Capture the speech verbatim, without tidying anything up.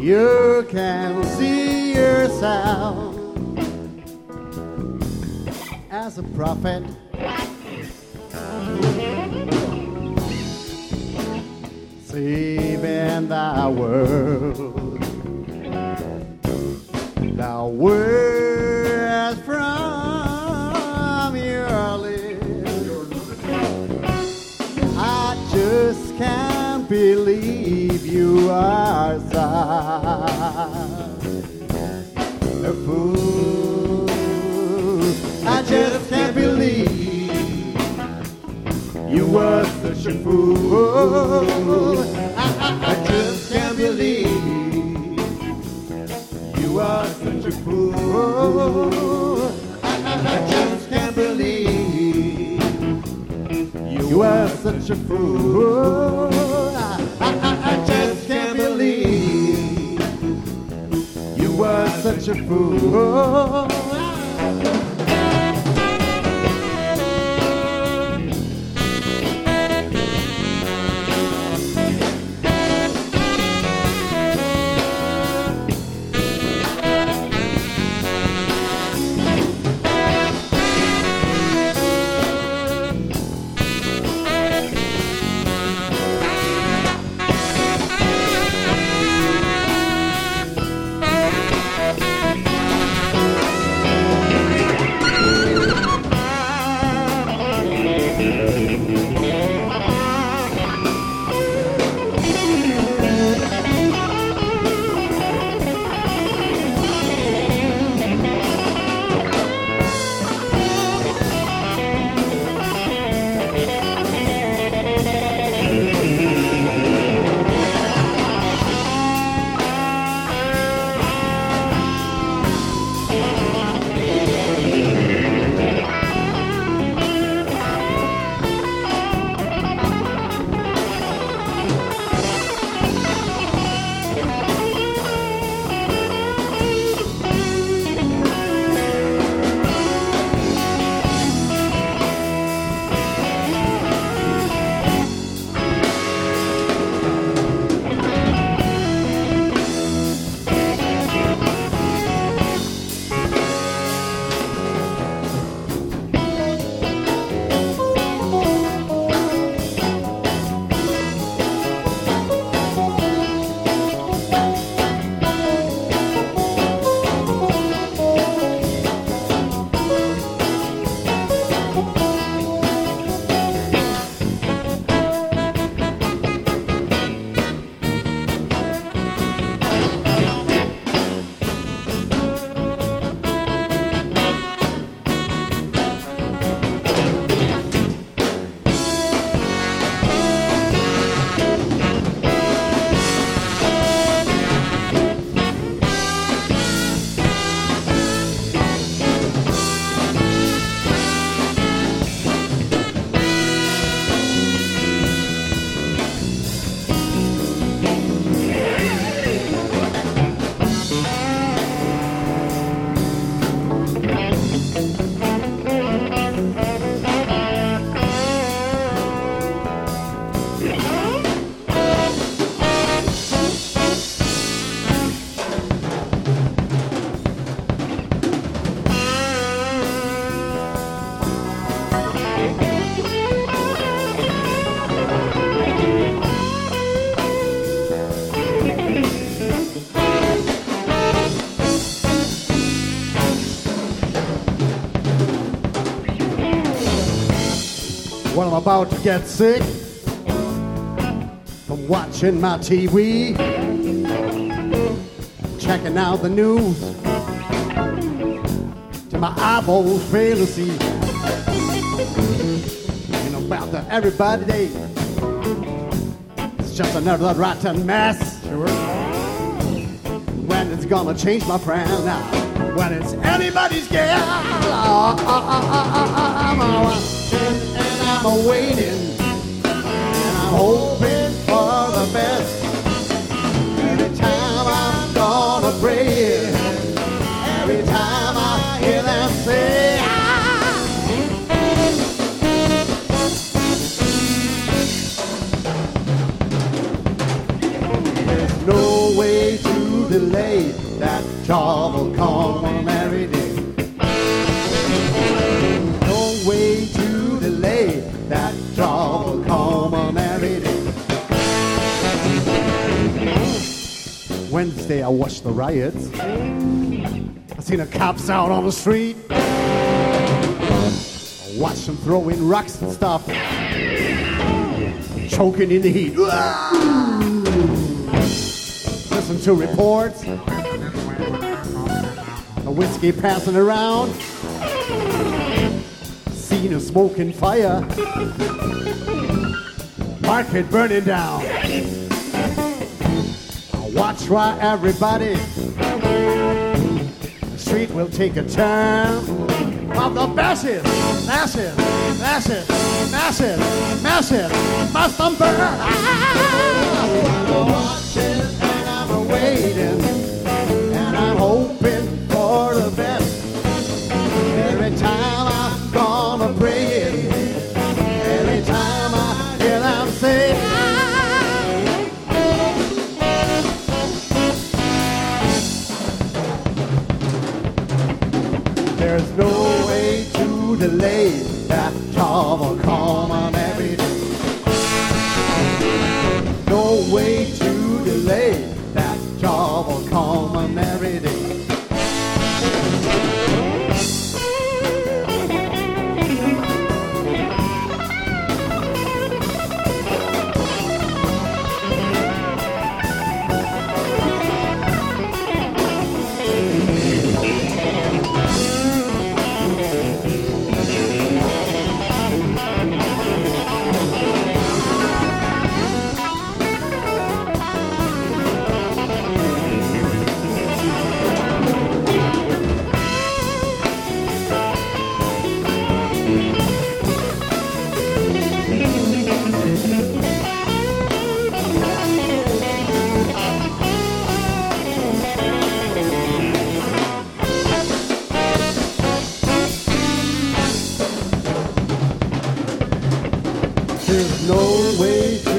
You can see yourself as a prophet. Saving the world, the words from your lips. I just can't believe you are such a fool. I just can't believe you were such a fool. I, I, I just can't believe you are such a fool. I, I, I just can't believe you are such a fool. I, I, I just can't believe you were such a fool. Well, I'm about to get sick from watching my T V, checking out the news, till my eyeballs fail to see. And about the everybody day, it's just another rotten mess. Sure. When it's gonna change, my friend, now when it's anybody's guess. Oh, oh, oh, oh, oh, I'm watching and I'm waiting and I'm hoping for the best. Every time I'm gonna pray, every time I hear them say, ah. There's no way to delay, that job will come on every day. No way to delay, that job will come on every day. Wednesday I watched the riots. I seen the cops out on the street. I watched them throwing rocks and stuff, choking in the heat. Listen to reports, a whiskey passing around, seen a smoking fire, market burning down. Watch why everybody, the street will take a turn. Of the masses, masses, masses, masses, masses must burn. I'm watching and I'm waiting and I'm hoping for the best. Every time I'm gonna pray it, every time I hear them say, there's no way to delay, that job will come on every day. No way to delay, that job will come on every day. There's no way